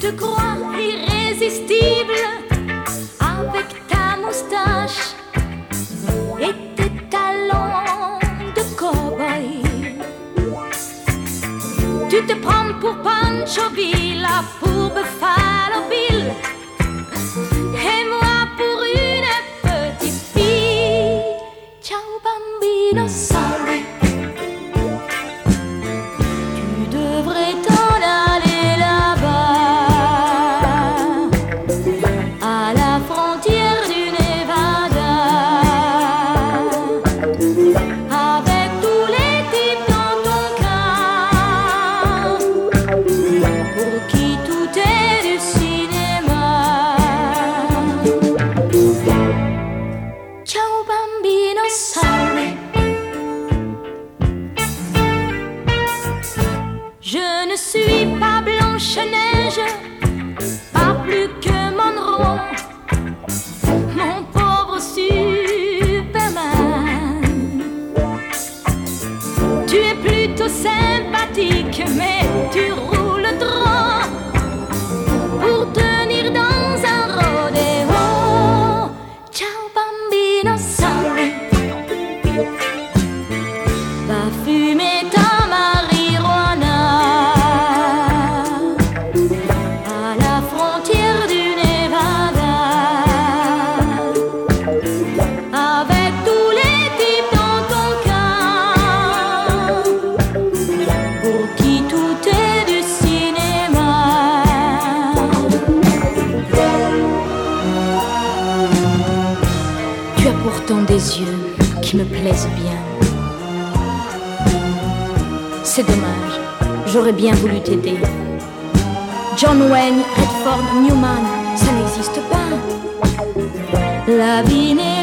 te crois irrésistible avec ta moustache et tes talons de cow-boy. Tu te prends pour Pancho Villa, pour Buffalo Bill, et moi pour une petite fille. Ciao bambino, sorry. Tu devrais t'en aller là-bas, à la frontière du Nevada, avec tous les types dans ton cas, pour qui tout est du cinéma. Ciao bambino, sorry. Je ne suis pas Blanche-Neige, pas plus que Monroe, mon pauvre Superman. Tu es plutôt sympathique, mais tu roules droit pour tenir dans un rodéo. Ciao bambino, sorry. Va fumer ta marijuana à la frontière du Nevada, avec tous les types dans ton cas, pour qui tout est du cinéma. Tu as pourtant des yeux qui me plaisent bien. C'est dommage, j'aurais bien voulu t'aider. John Wayne, Redford, Newman, ça n'existe pas. La vie n'est